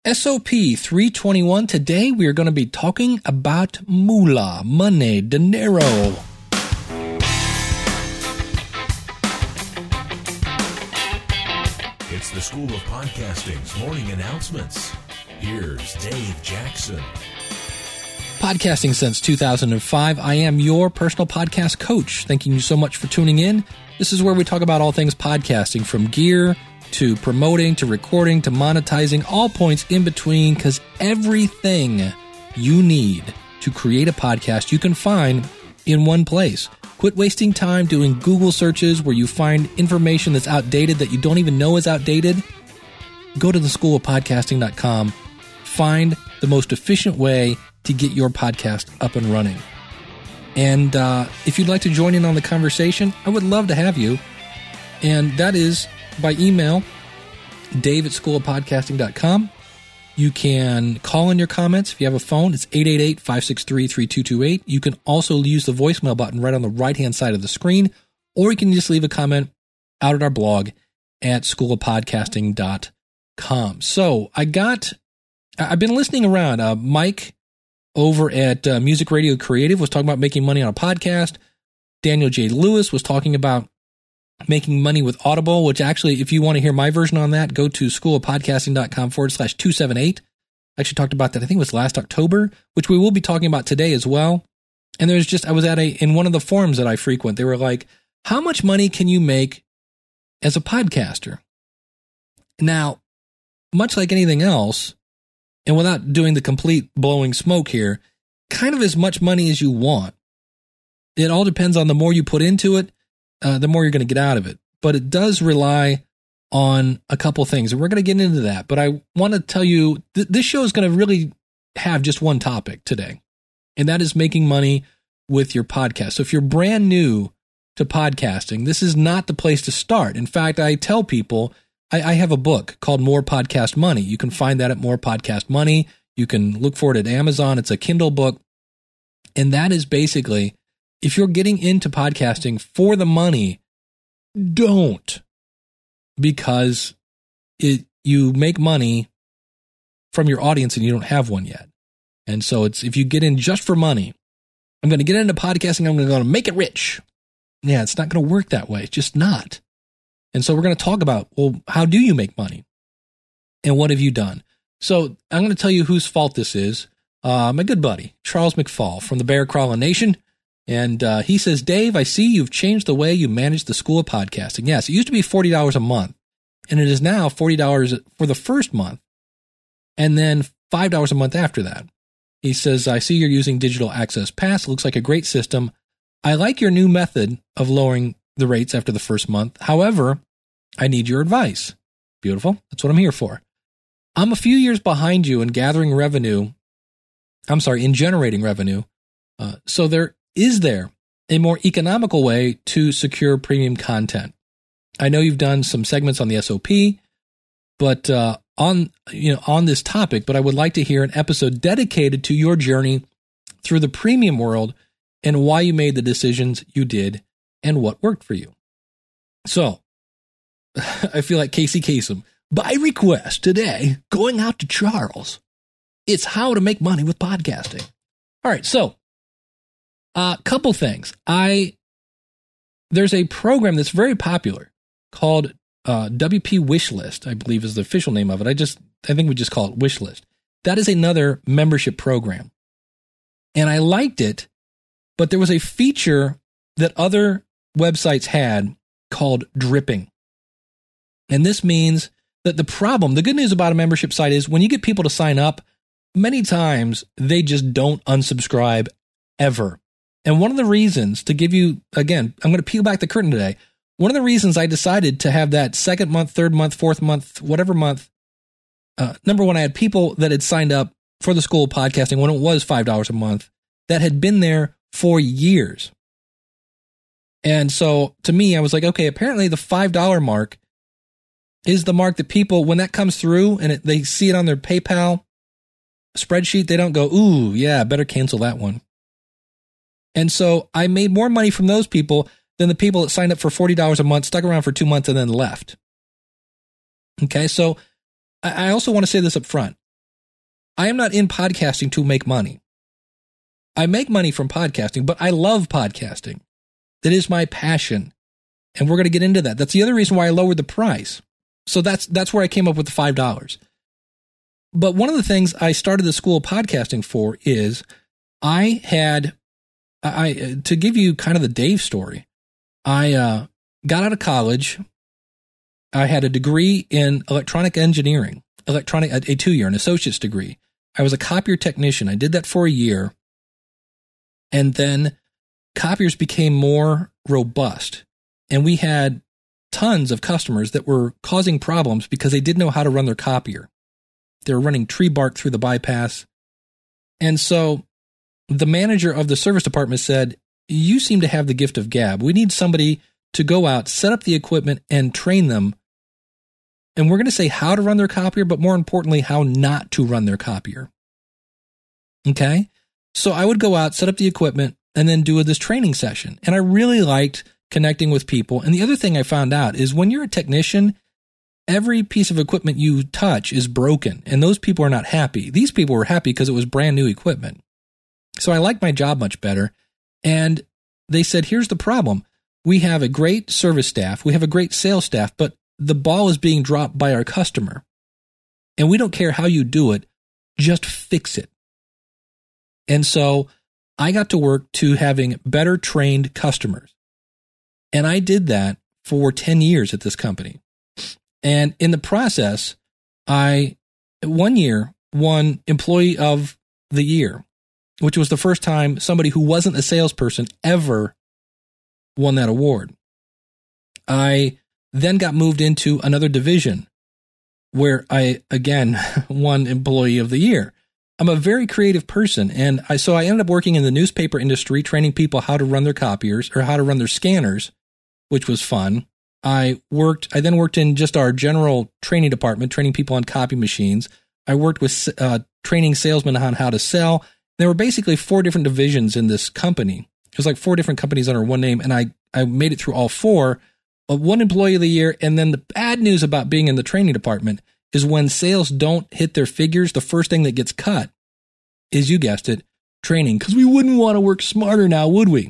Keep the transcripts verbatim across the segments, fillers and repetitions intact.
S O P three twenty-one. Today we are going to be talking about moolah, money, dinero. It's the School of Podcasting's morning announcements. Here's Dave Jackson. Podcasting since two thousand five. I am your personal podcast coach. Thanking you so much for tuning in. This is where we talk about all things podcasting, from gear to promoting, to recording, to monetizing, all points in between, because everything you need to create a podcast you can find in one place. Quit wasting time doing Google searches where you find information that's outdated that you don't even know is outdated. Go to the school of podcasting dot com. Find the most efficient way to get your podcast up and running. And uh, if you'd like to join in on the conversation, I would love to have you. And that is by email, dave at school of podcasting dot com. You can call in your comments. If you have a phone, it's eight eight eight, five six three, three two two eight. You can also use the voicemail button right on the right-hand side of the screen, or you can just leave a comment out at our blog at school of podcasting dot com. So I got, I've been listening around. Uh, Mike over at uh, Music Radio Creative was talking about making money on a podcast. Daniel J. Lewis was talking about making money with Audible, which actually, if you want to hear my version on that, go to school of podcasting dot com forward slash two seven eight. I actually talked about that, I think it was last October, which we will be talking about today as well. And there's just, I was at a, in one of the forums that I frequent, they were like, how much money can you make as a podcaster? Now, much like anything else, and without doing the complete blowing smoke here, kind of as much money as you want. It all depends on the more you put into it, Uh, the more you're going to get out of it. But it does rely on a couple things, and we're going to get into that. But I want to tell you, th- this show is going to really have just one topic today, and that is making money with your podcast. So if you're brand new to podcasting, this is not the place to start. In fact, I tell people, I, I have a book called More Podcast Money. You can find that at More Podcast Money. You can look for it at Amazon. It's a Kindle book. And that is basically, if you're getting into podcasting for the money, don't, because it you make money from your audience and you don't have one yet. And so it's, if you get in just for money, I'm going to get into podcasting, I'm going to make it rich. Yeah, it's not going to work that way. It's just not. And so we're going to talk about, well, how do you make money? And what have you done? So I'm going to tell you whose fault this is. Uh, my good buddy, Charles McFall from the Bear Crawling Nation. And uh, he says, Dave, I see you've changed the way you manage the School of Podcasting. Yes, it used to be forty dollars a month, and it is now forty dollars for the first month, and then five dollars a month after that. He says, I see you're using Digital Access Pass. It looks like a great system. I like your new method of lowering the rates after the first month. However, I need your advice. Beautiful. That's what I'm here for. I'm a few years behind you in gathering revenue. I'm sorry, in generating revenue. Uh, so there Is there a more economical way to secure premium content? I know you've done some segments on the S O P, but uh, on you know on this topic, but I would like to hear an episode dedicated to your journey through the premium world and why you made the decisions you did and what worked for you. So, I feel like Casey Kasem, by request today, going out to Charles. It's how to make money with podcasting. All right, so a uh, couple things. I there's a program that's very popular called uh, W P Wishlist, I believe is the official name of it. I just I think we just call it Wishlist. That is another membership program, and I liked it, but there was a feature that other websites had called dripping, and this means that the problem, the good news about a membership site is when you get people to sign up, many times they just don't unsubscribe ever. And one of the reasons, to give you, again, I'm going to peel back the curtain today. One of the reasons I decided to have that second month, third month, fourth month, whatever month, uh, number one, I had people that had signed up for the School of Podcasting when it was five dollars a month that had been there for years. And so to me, I was like, okay, apparently the five dollars mark is the mark that people, when that comes through and it, they see it on their PayPal spreadsheet, they don't go, ooh, yeah, better cancel that one. And so I made more money from those people than the people that signed up for forty dollars a month, stuck around for two months, and then left. Okay, so I also want to say this up front. I am not in podcasting to make money. I make money from podcasting, but I love podcasting. That is my passion. And we're going to get into that. That's the other reason why I lowered the price. So that's that's where I came up with the five dollars. But one of the things I started the School of Podcasting for is I had, I to give you kind of the Dave story, I uh, got out of college. I had a degree in electronic engineering, electronic a two-year, an associate's degree. I was a copier technician. I did that for a year. And then copiers became more robust. And we had tons of customers that were causing problems because they didn't know how to run their copier. They were running tree bark through the bypass. And so the manager of the service department said, you seem to have the gift of gab. We need somebody to go out, set up the equipment, and train them. And we're going to say how to run their copier, but more importantly, how not to run their copier. Okay? So I would go out, set up the equipment, and then do this training session. And I really liked connecting with people. And the other thing I found out is when you're a technician, every piece of equipment you touch is broken, and those people are not happy. These people were happy because it was brand new equipment. So I liked my job much better. And they said, here's the problem. We have a great service staff. We have a great sales staff, but the ball is being dropped by our customer. And we don't care how you do it. Just fix it. And so I got to work to having better trained customers. And I did that for ten years at this company. And in the process, I, one year, won Employee of the Year, which was the first time somebody who wasn't a salesperson ever won that award. I then got moved into another division where I, again, won Employee of the Year. I'm a very creative person, and I so I ended up working in the newspaper industry, training people how to run their copiers or how to run their scanners, which was fun. I worked. I then worked in just our general training department, training people on copy machines. I worked with uh, training salesmen on how to sell. There were basically four different divisions in this company. It was like four different companies under one name, and I, I made it through all four. Uh, one Employee of the Year, and then the bad news about being in the training department is when sales don't hit their figures, the first thing that gets cut is, you guessed it, training, because we wouldn't want to work smarter now, would we?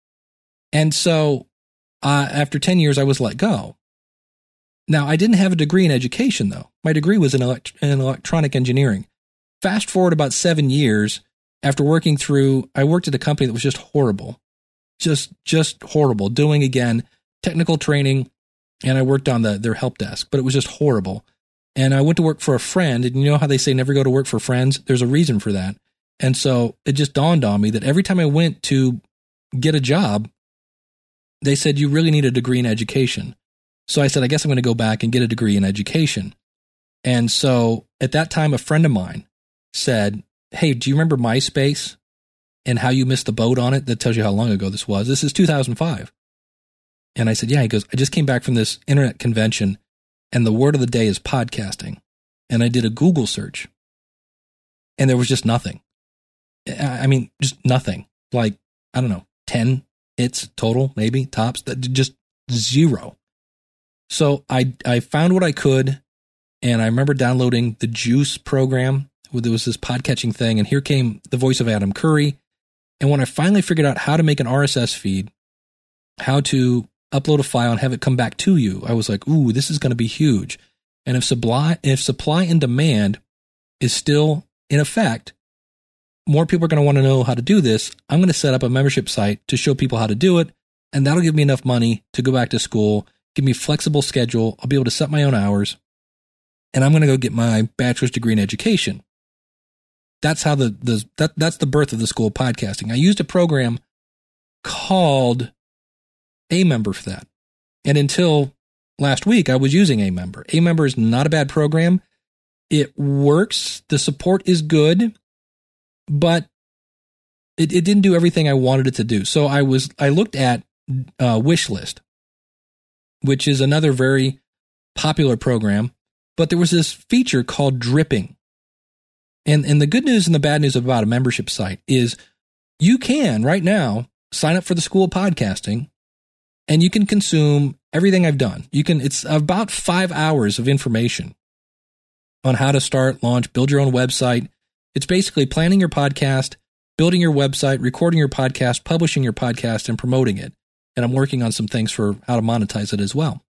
And so uh, after ten years, I was let go. Now, I didn't have a degree in education, though. My degree was in, elect- in electronic engineering. Fast forward about seven years, after working through, I worked at a company that was just horrible, just just horrible, doing, again, technical training, and I worked on the their help desk, but it was just horrible. And I went to work for a friend, and you know how they say never go to work for friends? There's a reason for that. And so it just dawned on me that every time I went to get a job, they said, you really need a degree in education. So I said, I guess I'm going to go back and get a degree in education. And so at that time, a friend of mine said, hey, do you remember MySpace and how you missed the boat on it? That tells you how long ago this was. This is two thousand five. And I said, yeah. He goes, I just came back from this internet convention, and the word of the day is podcasting. And I did a Google search, and there was just nothing. I mean, just nothing. Like, I don't know, ten hits total, maybe, tops, just zero. So I I found what I could, and I remember downloading the Juice program. There was this podcatching thing, and here came the voice of Adam Curry. And when I finally figured out how to make an R S S feed, how to upload a file and have it come back to you, I was like, ooh, this is going to be huge. And if supply, if supply and demand is still in effect, more people are going to want to know how to do this. I'm going to set up a membership site to show people how to do it, and that'll give me enough money to go back to school, give me a flexible schedule. I'll be able to set my own hours, and I'm going to go get my bachelor's degree in education. That's how the, the that that's the birth of the School of Podcasting. I used a program called Amember for that. And until last week, I was using Amember. Amember is not a bad program. It works. The support is good, but it, it didn't do everything I wanted it to do. So I was I looked at uh, Wishlist, which is another very popular program, but there was this feature called dripping. And and the good news and the bad news about a membership site is you can right now sign up for the School of Podcasting, and you can consume everything I've done. You can it's about five hours of information on how to start, launch, build your own website, It's basically planning your podcast, building your website, recording your podcast, publishing your podcast, and promoting it. And I'm working on some things for how to monetize it as well.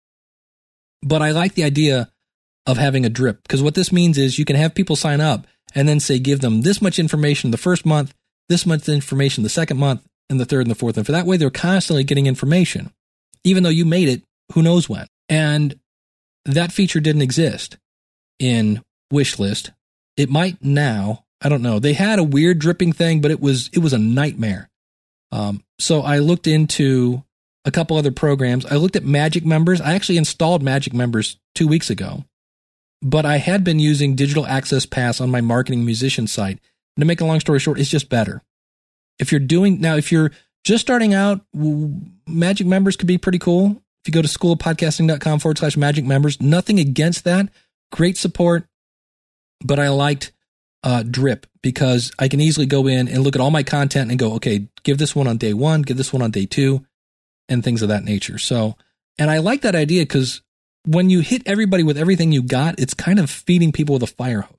But I like the idea of having a drip, because what this means is you can have people sign up and then say, give them this much information the first month, this much information the second month, and the third and the fourth. And for that way, they're constantly getting information, even though you made it, who knows when. And that feature didn't exist in Wishlist. It might now. I don't know. They had a weird dripping thing, but it was it was a nightmare. Um, so I looked into a couple other programs. I looked at Magic Members. I actually installed Magic Members two weeks ago, but I had been using Digital Access Pass on my marketing musician site. And to make a long story short, it's just better. If you're doing now, if you're just starting out, Magic Members could be pretty cool. If you go to schoolofpodcasting.com forward slash Magic Members, nothing against that. Great support. But I liked uh, Drip because I can easily go in and look at all my content and go, okay, give this one on day one, give this one on day two, and things of that nature. So, and I like that idea because when you hit everybody with everything you got, it's kind of feeding people with a fire hose.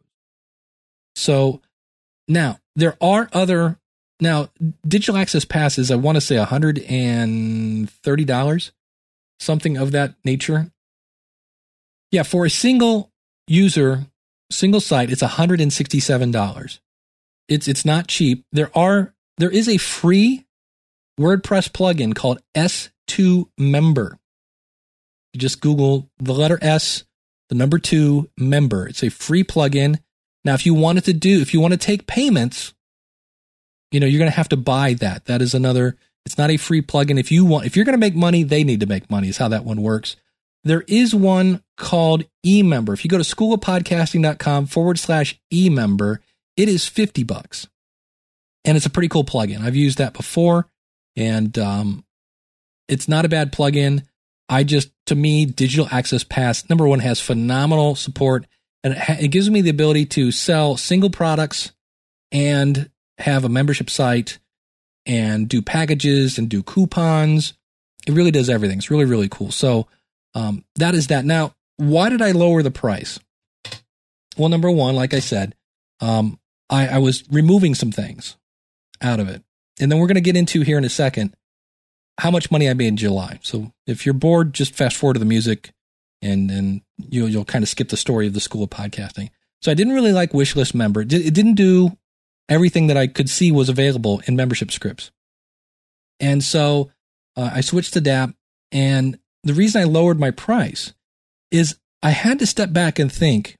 So now there are other, now Digital Access Pass is, I want to say one hundred thirty dollars, something of that nature. Yeah, for a single user, single site, it's one hundred sixty-seven dollars. It's it's not cheap. There are there is a free WordPress plugin called S two Member. You just Google the letter S, the number two, Member. It's a free plugin. Now, if you wanted to do, if you want to take payments, you know, you're going to have to buy that. That is another, it's not a free plugin. If you want, if you're going to make money, they need to make money is how that one works. There is one called eMember. If you go to schoolofpodcasting.com forward slash eMember, it is fifty bucks. And it's a pretty cool plugin. I've used that before, and um, it's not a bad plugin. I just, to me, Digital Access Pass, number one, has phenomenal support, and it, ha- it gives me the ability to sell single products and have a membership site and do packages and do coupons. It really does everything. It's really, really cool. So um, that is that. Now, why did I lower the price? Well, number one, like I said, um, I, I was removing some things out of it. And then we're going to get into here in a second how much money I made in July. So if you're bored, just fast forward to the music and then you'll, you'll kind of skip the story of the School of Podcasting. So I didn't really like Wishlist Member. It, it didn't do everything that I could see was available in membership scripts. And so uh, I switched to D A P. And the reason I lowered my price is I had to step back and think,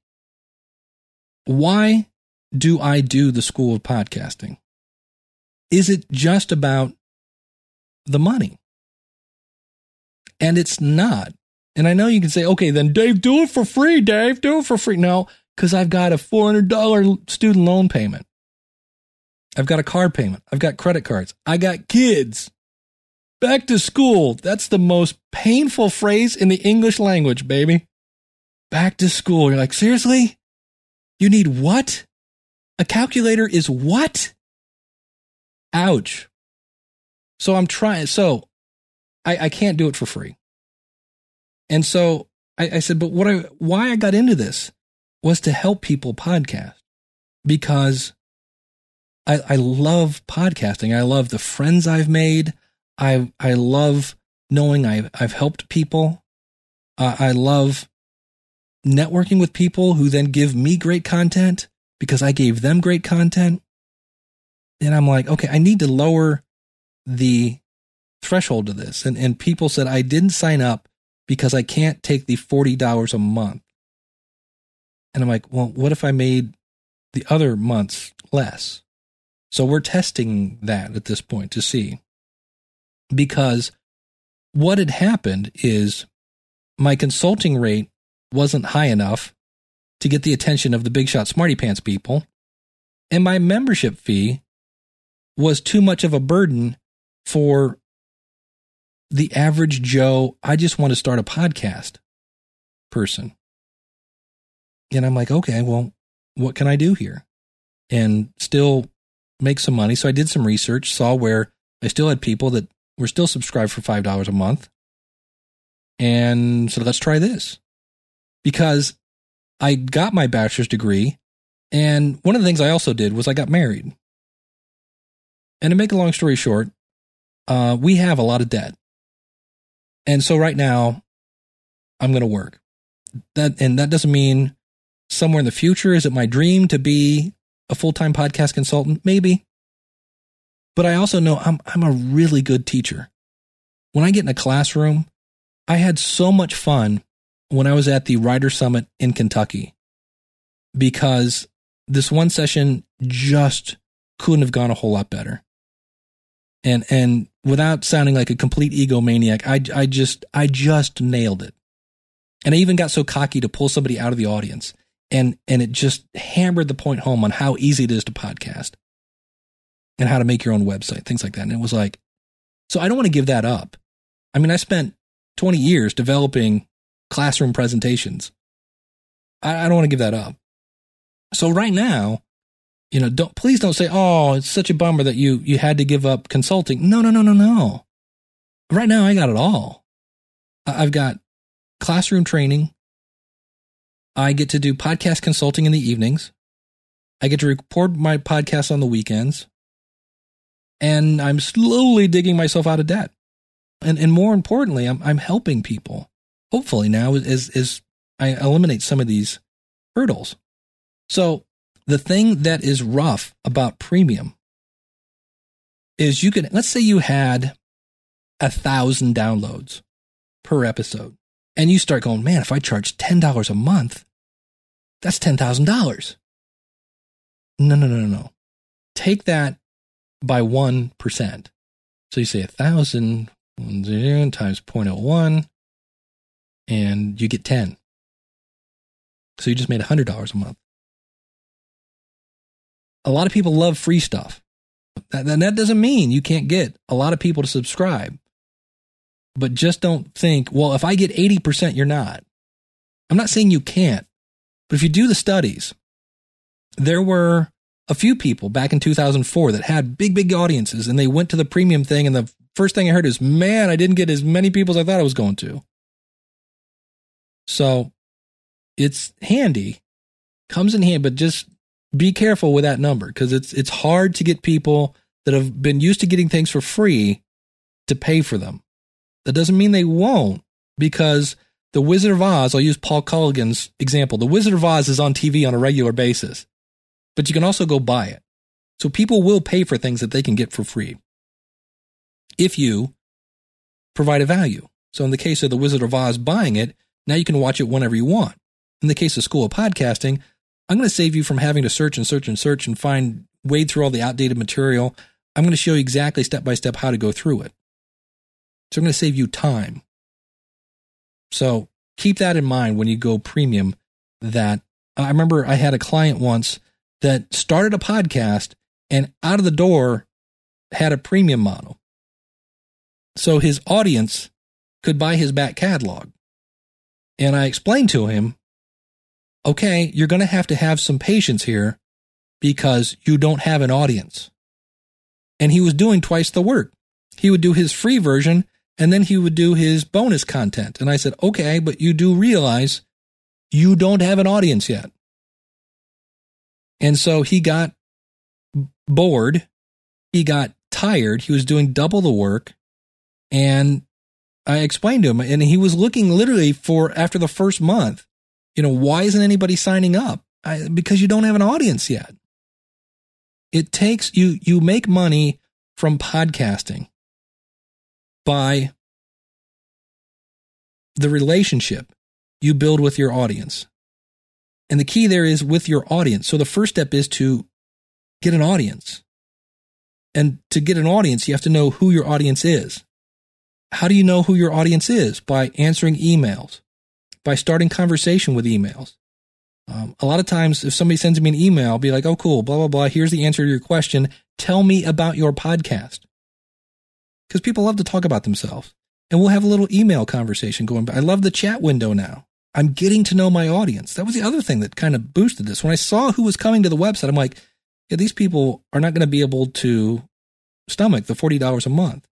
why do I do the School of Podcasting? Is it just about the money? And it's not. And I know you can say, okay, then Dave, do it for free, Dave, do it for free. No, because I've got a four hundred dollars student loan payment. I've got a card payment. I've got credit cards. I got kids. Back to school. That's the most painful phrase in the English language, baby. Back to school. You're like, seriously? You need what? A calculator is what? Ouch. So I'm trying. So I, I can't do it for free. And so I, I said, but what I, why I got into this was to help people podcast, because I, I love podcasting. I love the friends I've made. I I love knowing I've, I've helped people. Uh, I love networking with people who then give me great content because I gave them great content. And I'm like, okay, I need to lower the threshold of this. And, and people said, I didn't sign up because I can't take the forty dollars a month. And I'm like, well, what if I made the other months less? So we're testing that at this point to see. Because what had happened is my consulting rate wasn't high enough to get the attention of the Big Shot Smarty Pants people. And my membership fee was too much of a burden for the average Joe, I just want to start a podcast person. And I'm like, okay, well, what can I do here? And still make some money. So I did some research, saw where I still had people that were still subscribed for five dollars a month. And so let's try this. Because I got my bachelor's degree And one of the things I also did was I got married. And to make a long story short, uh, we have a lot of debt. And so right now, I'm going to work. That and that doesn't mean somewhere in the future, is it my dream to be a full-time podcast consultant? Maybe. But I also know I'm I'm a really good teacher. When I get in a classroom, I had so much fun when I was at the Writer Summit in Kentucky, because this one session just couldn't have gone a whole lot better. And and without sounding like a complete egomaniac, I, I just I just nailed it. And I even got so cocky to pull somebody out of the audience. And and it just hammered the point home on how easy it is to podcast and how to make your own website, things like that. And it was like, so I don't want to give that up. I mean, I spent twenty years developing classroom presentations. I, I don't want to give that up. So right now, you know, don't please don't say, oh, it's such a bummer that you you had to give up consulting. No, no, no, no, no. Right now, I got it all. I've got classroom training. I get to do podcast consulting in the evenings. I get to record my podcast on the weekends. And I'm slowly digging myself out of debt. And and more importantly, I'm I'm helping people. Hopefully now as as I eliminate some of these hurdles. So the thing that is rough about premium is you could, let's say you had a thousand downloads per episode, and you start going, man, if I charge ten dollars a month, that's ten thousand dollars. No, no, no, no, no. Take that by one percent. So you say a thousand times zero point zero one, and you get ten. So you just made one hundred dollars a month. A lot of people love free stuff. And that doesn't mean you can't get a lot of people to subscribe. But just don't think, well, if I get eighty percent, you're not. I'm not saying you can't. But if you do the studies, there were a few people back in two thousand four that had big, big audiences, and they went to the premium thing, and the first thing I heard is, man, I didn't get as many people as I thought I was going to. So it's handy, comes in handy, but just be careful with that number, because it's it's hard to get people that have been used to getting things for free to pay for them. That doesn't mean they won't, because The Wizard of Oz, I'll use Paul Colligan's example. The Wizard of Oz is on T V on a regular basis, but you can also go buy it. So people will pay for things that they can get for free if you provide a value. So in the case of The Wizard of Oz buying it, now you can watch it whenever you want. In the case of School of Podcasting, I'm going to save you from having to search and search and search and find, wade through all the outdated material. I'm going to show you exactly step by step how to go through it. So I'm going to save you time. So keep that in mind when you go premium. That I remember I had a client once that started a podcast and out of the door had a premium model. So his audience could buy his back catalog. And I explained to him, okay, you're going to have to have some patience here because you don't have an audience. And he was doing twice the work. He would do his free version, and then he would do his bonus content. And I said, okay, but you do realize you don't have an audience yet. And so he got bored. He got tired. He was doing double the work. And I explained to him, and he was looking literally for, after the first month, you know, why isn't anybody signing up? I, because you don't have an audience yet. It takes, you, you make money from podcasting by the relationship you build with your audience. And the key there is with your audience. So the first step is to get an audience. And to get an audience, you have to know who your audience is. How do you know who your audience is? By answering emails, by starting conversation with emails. Um, a lot of times, if somebody sends me an email, I'll be like, oh, cool, blah, blah, blah. Here's the answer to your question. Tell me about your podcast. Because people love to talk about themselves. And we'll have a little email conversation going by. I love the chat window now. I'm getting to know my audience. That was the other thing that kind of boosted this. When I saw who was coming to the website, I'm like, yeah, these people are not going to be able to stomach the forty dollars a month.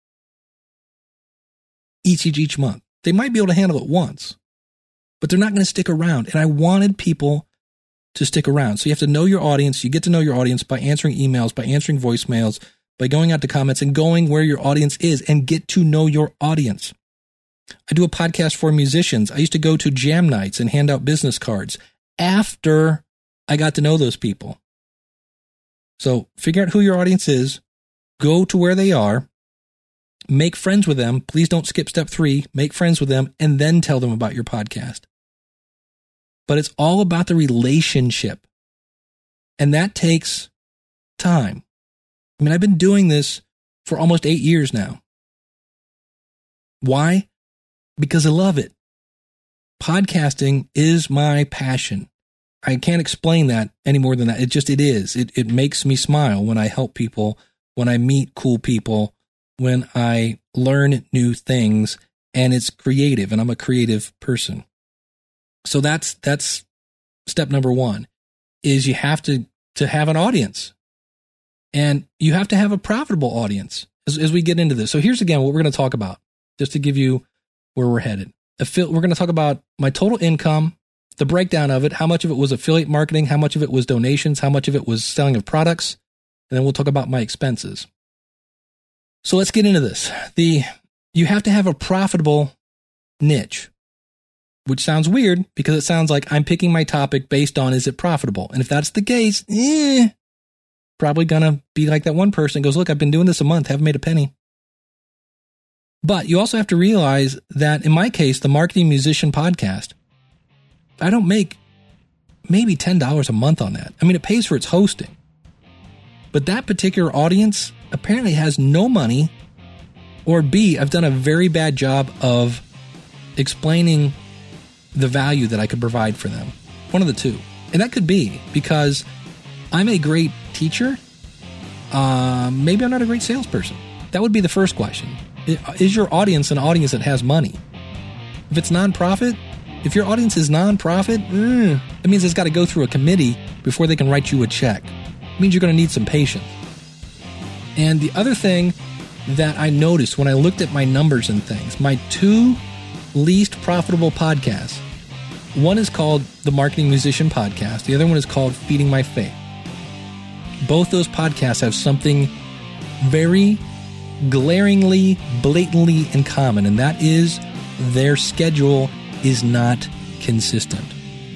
Each, each, each month. They might be able to handle it once, but they're not going to stick around. And I wanted people to stick around. So you have to know your audience. You get to know your audience by answering emails, by answering voicemails, by going out to comments and going where your audience is and get to know your audience. I do a podcast for musicians. I used to go to jam nights and hand out business cards after I got to know those people. So figure out who your audience is, go to where they are, make friends with them. Please don't skip step three, make friends with them, and then tell them about your podcast. But it's all about the relationship. And that takes time. I mean, I've been doing this for almost eight years now. Why? Because I love it. Podcasting is my passion. I can't explain that any more than that. It just, it is. It, it makes me smile when I help people, when I meet cool people, when I learn new things, and it's creative, and I'm a creative person. So that's, that's step number one, is you have to, to have an audience, and you have to have a profitable audience as, as we get into this. So here's again what we're going to talk about, just to give you where we're headed. We're going to talk about my total income, the breakdown of it, how much of it was affiliate marketing, how much of it was donations, how much of it was selling of products, and then we'll talk about my expenses. So let's get into this. The you have to have a profitable niche, which sounds weird because it sounds like I'm picking my topic based on, is it profitable? And if that's the case, eh, probably going to be like that one person goes, look, I've been doing this a month, haven't made a penny. But you also have to realize that in my case, the Marketing Musician Podcast, I don't make maybe ten dollars a month on that. I mean, it pays for its hosting. But that particular audience apparently has no money, or B, I've done a very bad job of explaining the value that I could provide for them. One of the two. And that could be because I'm a great teacher. Uh, maybe I'm not a great salesperson. That would be the first question. Is your audience an audience that has money? If it's nonprofit, if your audience is nonprofit, mm, that means it's got to go through a committee before they can write you a check. It means you're going to need some patience. And the other thing that I noticed when I looked at my numbers and things, my two least profitable podcasts, one is called the Marketing Musician Podcast. The other one is called Feeding My Faith. Both those podcasts have something very glaringly, blatantly in common, and that is their schedule is not consistent.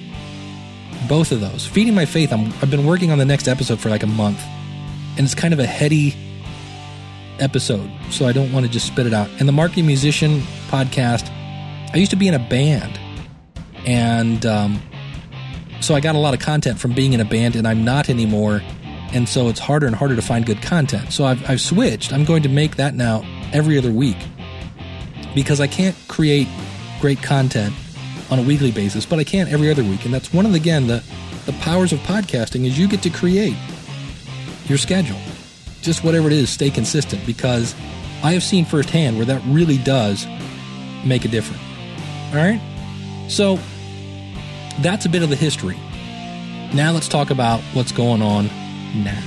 Both of those. Feeding My Faith, I'm, I've been working on the next episode for like a month, and it's kind of a heady episode, so I don't want to just spit it out. And the Marketing Musician Podcast, I used to be in a band, and um, so I got a lot of content from being in a band, and I'm not anymore. And so it's harder and harder to find good content. So I've, I've switched. I'm going to make that now every other week because I can't create great content on a weekly basis, but I can every other week. And that's one of the, again, the, the powers of podcasting is you get to create your schedule. Just whatever it is, stay consistent, because I have seen firsthand where that really does make a difference. All right? So that's a bit of the history. Now let's talk about what's going on now.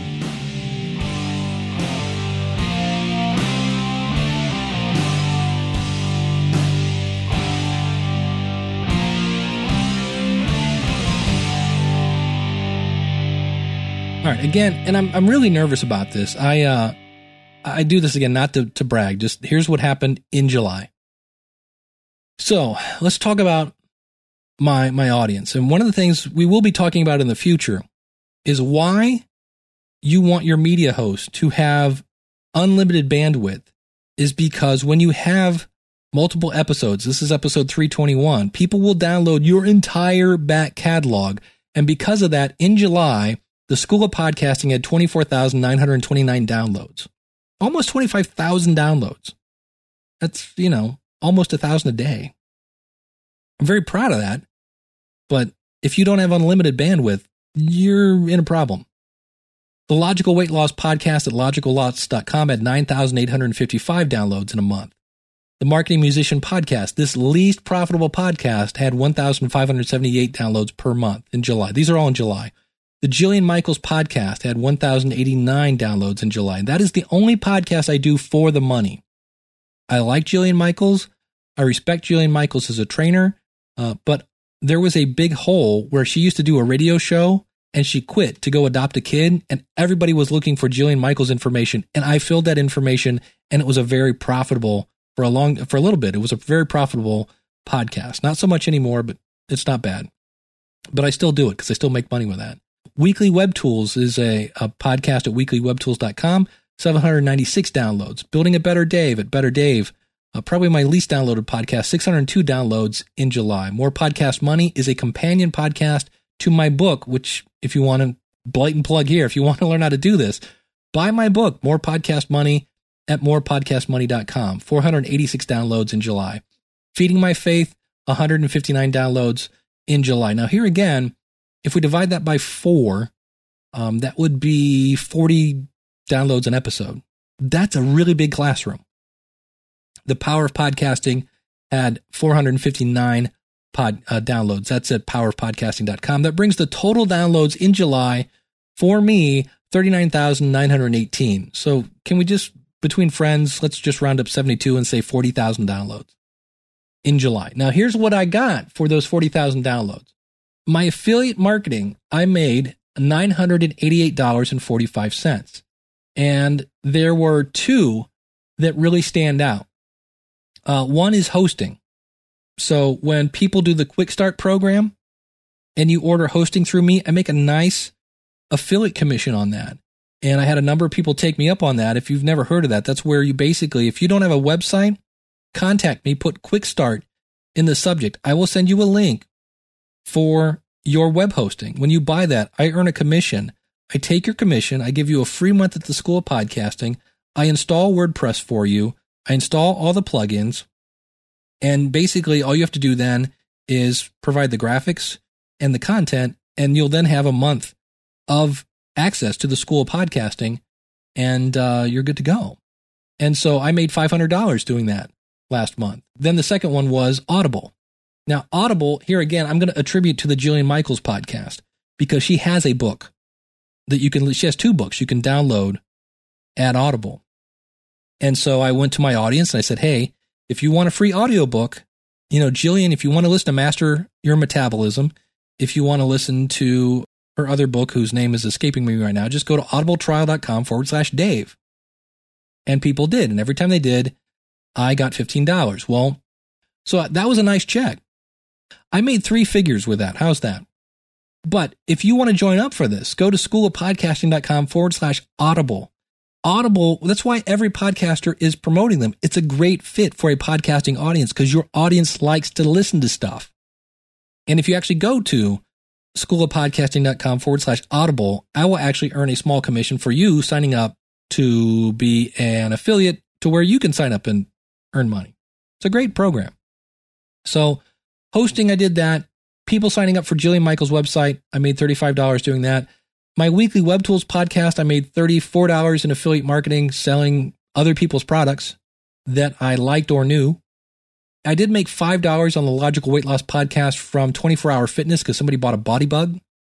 All right, again, and I'm I'm really nervous about this. I uh I do this again not to, to brag. Just here's what happened in July. So let's talk about my my audience. And one of the things we will be talking about in the future is why you want your media host to have unlimited bandwidth is because when you have multiple episodes, this is episode three twenty-one, people will download your entire back catalog. And because of that, in July, the School of Podcasting had twenty-four thousand nine hundred twenty-nine downloads, almost twenty-five thousand downloads. That's, you know, almost a thousand a day. I'm very proud of that. But if you don't have unlimited bandwidth, you're in a problem. The Logical Weight Loss Podcast at logical loss dot com had nine thousand eight hundred fifty-five downloads in a month. The Marketing Musician Podcast, this least profitable podcast, had one thousand five hundred seventy-eight downloads per month in July. These are all in July. The Jillian Michaels Podcast had one thousand eighty-nine downloads in July. That is the only podcast I do for the money. I like Jillian Michaels. I respect Jillian Michaels as a trainer, uh, but there was a big hole where she used to do a radio show and she quit to go adopt a kid, and everybody was looking for Jillian Michaels information, and I filled that information, and it was a very profitable for a long for a little bit. It was a very profitable podcast. Not so much anymore, but it's not bad. But I still do it because I still make money with that. Weekly Web Tools is a, a podcast at weekly web tools dot com, seven hundred ninety-six downloads. Building a Better Dave at Better Dave, uh, probably my least downloaded podcast, six hundred two downloads in July. More Podcast Money is a companion podcast to my book, which if you want to blatant plug here, if you want to learn how to do this, buy my book, More Podcast Money, at more podcast money dot com. four hundred eighty-six downloads in July. Feeding My Faith, one hundred fifty-nine downloads in July. Now here again, if we divide that by four, um, that would be forty downloads an episode. That's a really big classroom. The Power of Podcasting had four hundred fifty-nine pod, uh, downloads. That's at power of podcasting dot com. That brings the total downloads in July for me, thirty-nine thousand nine hundred eighteen. So can we just, between friends, let's just round up seventy-two and say forty thousand downloads in July. Now here's what I got for those forty thousand downloads. My affiliate marketing, I made nine hundred eighty-eight dollars and forty-five cents. And there were two that really stand out. Uh, one is hosting. So when people do the Quick Start program and you order hosting through me, I make a nice affiliate commission on that. And I had a number of people take me up on that. If you've never heard of that, that's where you basically, if you don't have a website, contact me, put Quick Start in the subject. I will send you a link for your web hosting. When you buy that, I earn a commission. I take your commission. I give you a free month at the School of Podcasting. I install WordPress for you. I install all the plugins. And basically all you have to do then is provide the graphics and the content, and you'll then have a month of access to the School of Podcasting, and uh, you're good to go. And so I made five hundred dollars doing that last month. Then the second one was Audible. Now, Audible, here again, I'm going to attribute to the Jillian Michaels podcast because she has a book that you can, she has two books you can download at Audible. And so I went to my audience and I said, hey, if you want a free audiobook, you know, Jillian, if you want to listen to Master Your Metabolism, if you want to listen to her other book, whose name is escaping me right now, just go to audibletrial.com forward slash Dave. And people did. And every time they did, I got fifteen dollars. Well, so that was a nice check. I made three figures with that. How's that? But if you want to join up for this, go to schoolofpodcasting.com forward slash audible. Audible, that's why every podcaster is promoting them. It's a great fit for a podcasting audience because your audience likes to listen to stuff. And if you actually go to schoolofpodcasting.com forward slash audible, I will actually earn a small commission for you signing up to be an affiliate to where you can sign up and earn money. It's a great program. So hosting, I did that. People signing up for Jillian Michaels' website, I made thirty-five dollars doing that. My weekly Web Tools podcast, I made thirty-four dollars in affiliate marketing, selling other people's products that I liked or knew. I did make five dollars on the Logical Weight Loss podcast from twenty-four hour Fitness because somebody bought a body bug.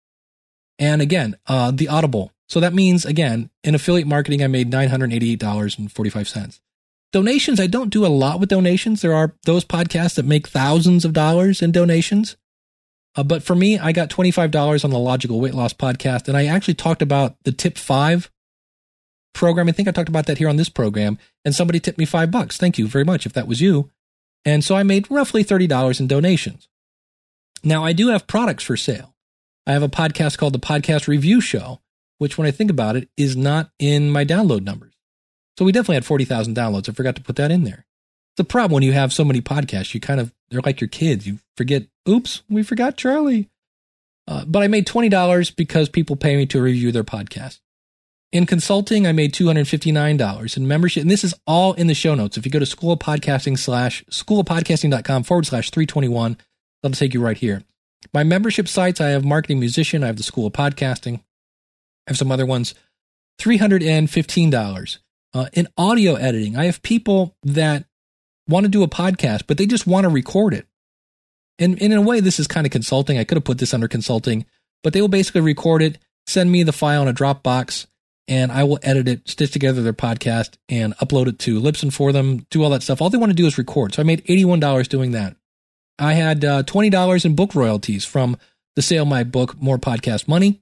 And again, uh, the Audible. So that means, again, in affiliate marketing, I made nine hundred eighty-eight dollars and forty-five cents. Donations, I don't do a lot with donations. There are those podcasts that make thousands of dollars in donations. Uh, but for me, I got twenty-five dollars on the Logical Weight Loss podcast. And I actually talked about the Tip five program. I think I talked about that here on this program. And somebody tipped me five bucks. Thank you very much if that was you. And so I made roughly thirty dollars in donations. Now, I do have products for sale. I have a podcast called The Podcast Review Show, which when I think about it is not in my download numbers. So we definitely had forty thousand downloads. I forgot to put that in there. It's a problem when you have so many podcasts. You kind of, they're like your kids. You forget, oops, we forgot Charlie. Uh, but I made twenty dollars because people pay me to review their podcast. In consulting, I made two hundred fifty-nine dollars. In membership, and this is all in the show notes. If you go to School of Podcasting slash schoolofpodcasting.com forward slash 321, that'll take you right here. My membership sites, I have Marketing Musician. I have the School of Podcasting. I have some other ones. three hundred fifteen dollars. Uh, in audio editing, I have people that want to do a podcast, but they just want to record it. And, and in a way, this is kind of consulting. I could have put this under consulting, but they will basically record it, send me the file in a Dropbox, and I will edit it, stitch together their podcast, and upload it to Libsyn for them, do all that stuff. All they want to do is record. So I made eighty-one dollars doing that. I had uh, twenty dollars in book royalties from the sale of my book, More Podcast Money.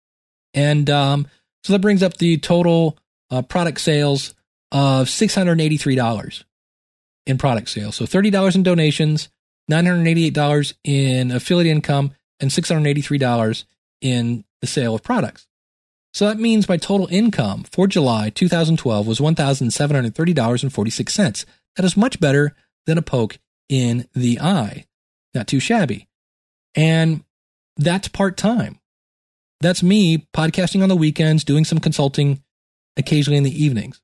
And um, so that brings up the total uh, product sales of six hundred eighty-three dollars in product sales. So thirty dollars in donations, nine hundred eighty-eight dollars in affiliate income, and six hundred eighty-three dollars in the sale of products. So that means my total income for July two thousand twelve was one thousand seven hundred thirty dollars and forty-six cents. That is much better than a poke in the eye. Not too shabby. And that's part-time. That's me podcasting on the weekends, doing some consulting occasionally in the evenings.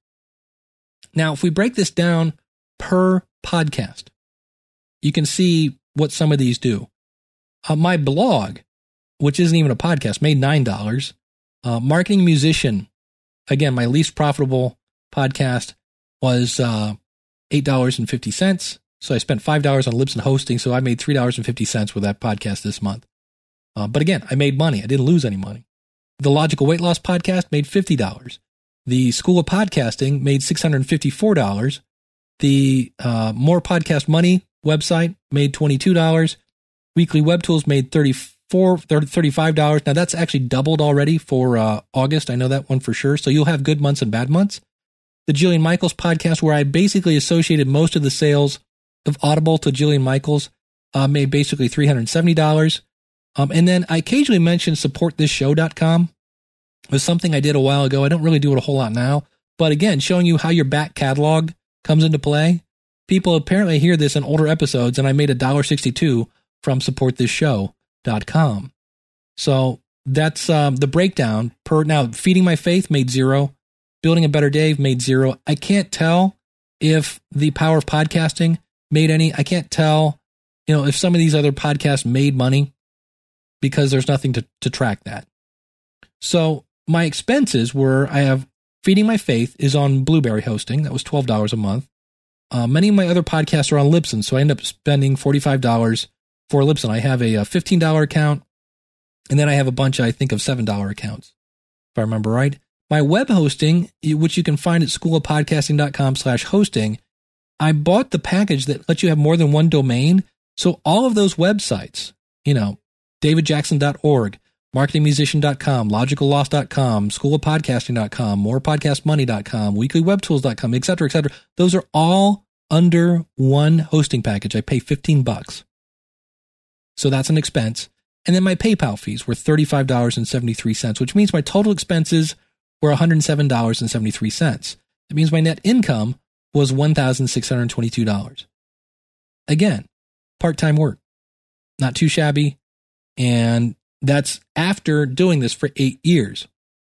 Now, if we break this down per podcast, you can see what some of these do. Uh, my blog, which isn't even a podcast, made nine dollars. Uh, Marketing Musician, again, my least profitable podcast, was uh, eight dollars and fifty cents. So I spent five dollars on Libsyn hosting, so I made three dollars and fifty cents with that podcast this month. Uh, but again, I made money. I didn't lose any money. The Logical Weight Loss Podcast made fifty dollars. The School of Podcasting made six hundred fifty-four dollars. The uh, More Podcast Money website made twenty-two dollars. Weekly Web Tools made thirty-four dollars, thirty-five dollars. Now, that's actually doubled already for uh, August. I know that one for sure. So you'll have good months and bad months. The Jillian Michaels Podcast, where I basically associated most of the sales of Audible to Jillian Michaels, uh, made basically three hundred seventy dollars. Um, and then I occasionally mention support this show dot com. It was something I did a while ago. I don't really do it a whole lot now. But again, showing you how your back catalog comes into play. People apparently hear this in older episodes, and I made one dollar and sixty-two cents from support this show dot com. So that's um, the breakdown. Per now, Feeding My Faith made zero. Building a Better Day made zero. I can't tell if the Power of Podcasting made any. I can't tell, you know, if some of these other podcasts made money, because there's nothing to, to track that. So my expenses were, I have Feeding My Faith is on Blueberry hosting. That was twelve dollars a month. Uh, many of my other podcasts are on Libsyn, so I end up spending forty-five dollars for Libsyn. I have a, a fifteen dollars account, and then I have a bunch, I think, of seven dollars accounts, if I remember right. My web hosting, which you can find at school of podcasting dot com slash hosting, I bought the package that lets you have more than one domain. So all of those websites, you know, david jackson dot org, marketing musician dot com, logical loss dot com, school of podcasting dot com, more podcast money dot com, weekly web tools dot com, et cetera, et cetera. Those are all under one hosting package. I pay fifteen bucks. So that's an expense. And then my PayPal fees were thirty-five dollars and seventy-three cents, which means my total expenses were one hundred seven dollars and seventy-three cents. That means my net income was one thousand six hundred twenty-two dollars. Again, part-time work. Not too shabby. And that's after doing this for eight years.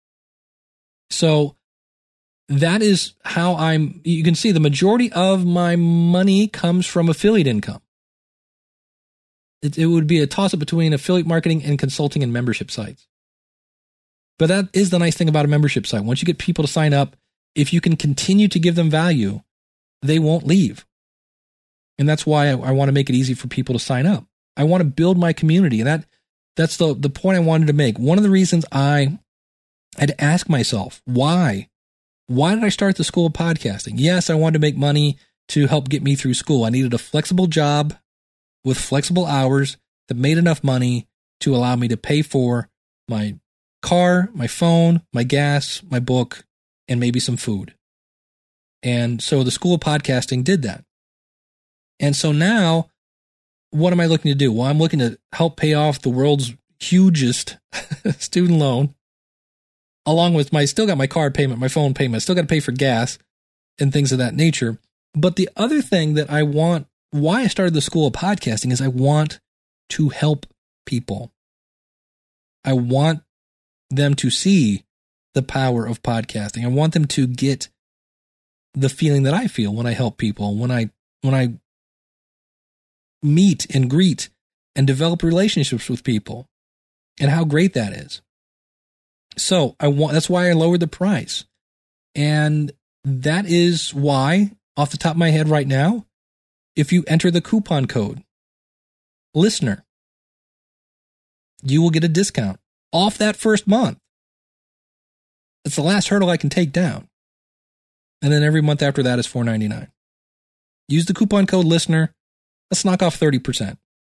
So that is how I'm, you can see the majority of my money comes from affiliate income. It, it would be a toss-up between affiliate marketing and consulting and membership sites. But that is the nice thing about a membership site. Once you get people to sign up, if you can continue to give them value, they won't leave. And that's why I, I want to make it easy for people to sign up. I want to build my community. And that that's the, the point I wanted to make. One of the reasons I had to ask myself, why? Why did I start the School of Podcasting? Yes, I wanted to make money to help get me through school. I needed a flexible job with flexible hours that made enough money to allow me to pay for my car, my phone, my gas, my book, and maybe some food. And so the School of Podcasting did that. And so now, what am I looking to do? Well, I'm looking to help pay off the world's hugest student loan, along with my, still got my car payment, my phone payment, I still got to pay for gas and things of that nature. But the other thing that I want, why I started the School of Podcasting, is I want to help people. I want them to see the power of podcasting. I want them to get the feeling that I feel when I help people, when I when I meet and greet and develop relationships with people, and how great that is. So I want that's why I lowered the price. And that is why, off the top of my head right now, if you enter the coupon code listener, you will get a discount off that first month. It's the last hurdle I can take down. And then every month after that is four ninety-nine. Use the coupon code listener. Let's knock off thirty percent.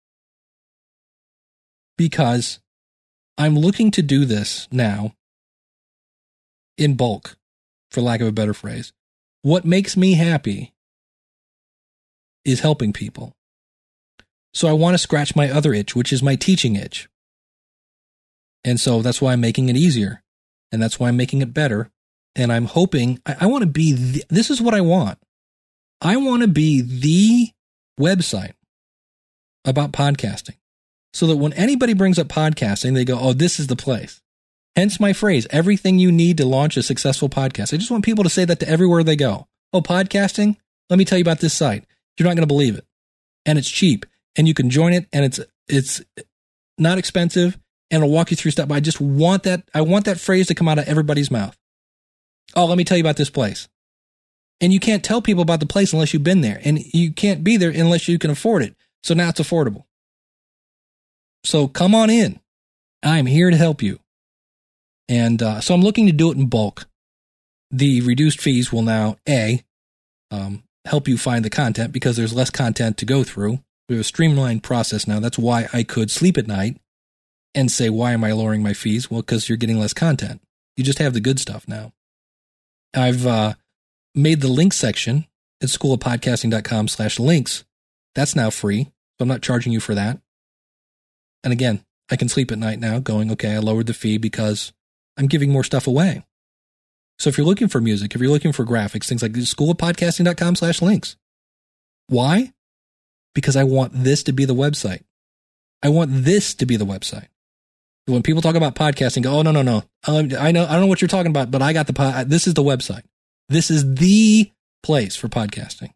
because I'm looking to do this now in bulk, for lack of a better phrase. What makes me happy is helping people. So I want to scratch my other itch, which is my teaching itch. And so that's why I'm making it easier. And that's why I'm making it better. And I'm hoping, I, I want to be, the, this is what I want. I want to be the website about podcasting. So that when anybody brings up podcasting, they go, oh, this is the place. Hence my phrase, everything you need to launch a successful podcast. I just want people to say that to everywhere they go. Oh, podcasting? Let me tell you about this site. You're not going to believe it. And it's cheap. And you can join it, and it's it's not expensive, and it'll walk you through stuff. But I just want that, I want that phrase to come out of everybody's mouth. Oh, let me tell you about this place. And you can't tell people about the place unless you've been there. And you can't be there unless you can afford it. So now it's affordable. So come on in. I'm here to help you. And uh, so I'm looking to do it in bulk. The reduced fees will now, A, um, help you find the content because there's less content to go through. We have a streamlined process now. That's why I could sleep at night and say, why am I lowering my fees? Well, because you're getting less content. You just have the good stuff now. I've uh, made the link section at schoolofpodcasting.com slash links. That's now free. So I'm not charging you for that. And again, I can sleep at night now going, okay, I lowered the fee because I'm giving more stuff away. So if you're looking for music, if you're looking for graphics, things like this, schoolofpodcasting.com slash links. Why? Because I want this to be the website. I want this to be the website. When people talk about podcasting, go, oh, no, no, no. Um, I know, I don't know what you're talking about, but I got the, pod, this is the website. This is the place for podcasting.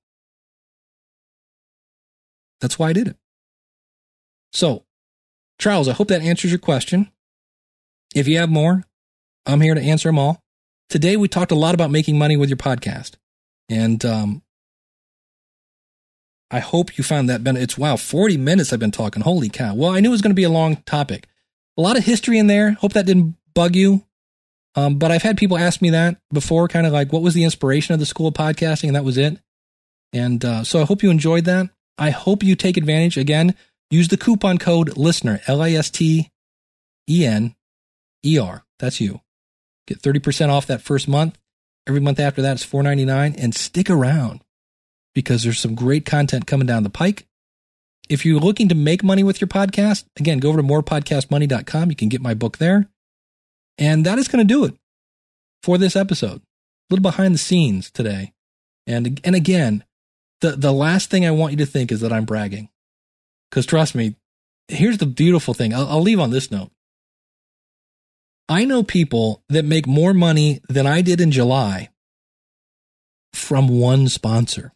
That's why I did it. So, Charles, I hope that answers your question. If you have more, I'm here to answer them all. Today, we talked a lot about making money with your podcast. And um, I hope you found that. Been, it's, wow, forty minutes I've been talking. Holy cow. Well, I knew it was going to be a long topic. A lot of history in there. Hope that didn't bug you. Um, but I've had people ask me that before, kind of like, what was the inspiration of the School of Podcasting? And that was it. And uh, so I hope you enjoyed that. I hope you take advantage. Again, use the coupon code LISTENER, L I S T E N E R. That's you. Get thirty percent off that first month. Every month after that is four ninety-nine. And stick around because there's some great content coming down the pike. If you're looking to make money with your podcast, again, go over to more podcast money dot com. You can get my book there. And that is going to do it for this episode. A little behind the scenes today. And, and again, the, the last thing I want you to think is that I'm bragging. Because trust me, here's the beautiful thing. I'll, I'll leave on this note. I know people that make more money than I did in July from one sponsor.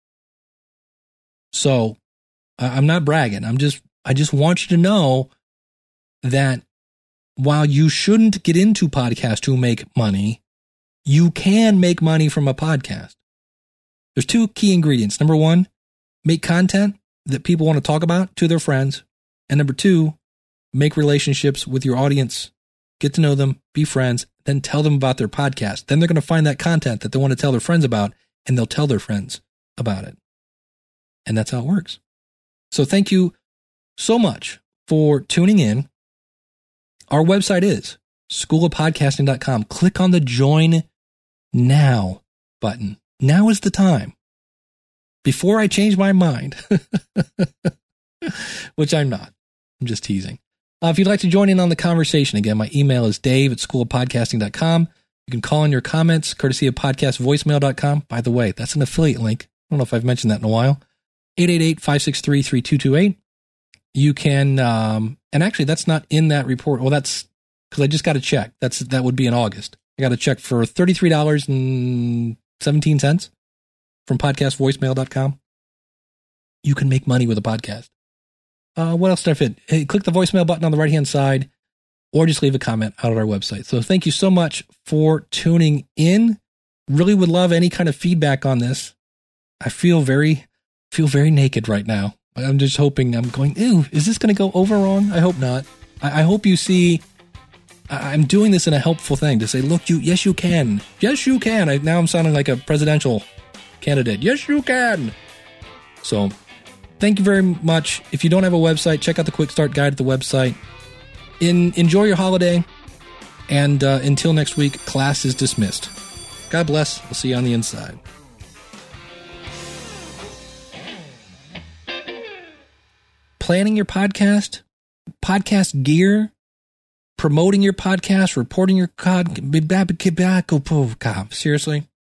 So I'm not bragging. I'm just, I just want you to know that while you shouldn't get into podcasts to make money, you can make money from a podcast. There's two key ingredients. Number one, make content that people want to talk about to their friends. And number two, make relationships with your audience, get to know them, be friends, then tell them about their podcast. Then they're going to find that content that they want to tell their friends about, and they'll tell their friends about it. And that's how it works. So thank you so much for tuning in. Our website is school of podcasting dot com. Click on the Join Now button. Now is the time. Before I change my mind, which I'm not. I'm just teasing. Uh, if you'd like to join in on the conversation, again, my email is dave at school of podcasting dot com. You can call in your comments, courtesy of podcast voicemail dot com. By the way, that's an affiliate link. I don't know if I've mentioned that in a while. eight eight eight, five six three, three two two eight. You can, um, and actually that's not in that report. Well, that's because I just got to check. That's, that would be in August. I got to check for thirty-three dollars and seventeen cents from podcast voicemail dot com. You can make money with a podcast. Uh, what else did I fit? Hey, click the voicemail button on the right-hand side or just leave a comment out at our website. So thank you so much for tuning in. Really would love any kind of feedback on this. I feel very, feel very naked right now. I'm just hoping, I'm going, ew, is this going to go over wrong? I hope not. I, I hope you see, I, I'm doing this in a helpful thing to say, look, you, yes, you can. Yes, you can. I, now I'm sounding like a presidential candidate. Yes, you can. So thank you very much. If you don't have a website, check out the Quick Start Guide at the website. In, enjoy your holiday. And uh, until next week, class is dismissed. God bless. We'll see you on the inside. Planning your podcast, podcast gear, promoting your podcast, reporting your cod. Seriously?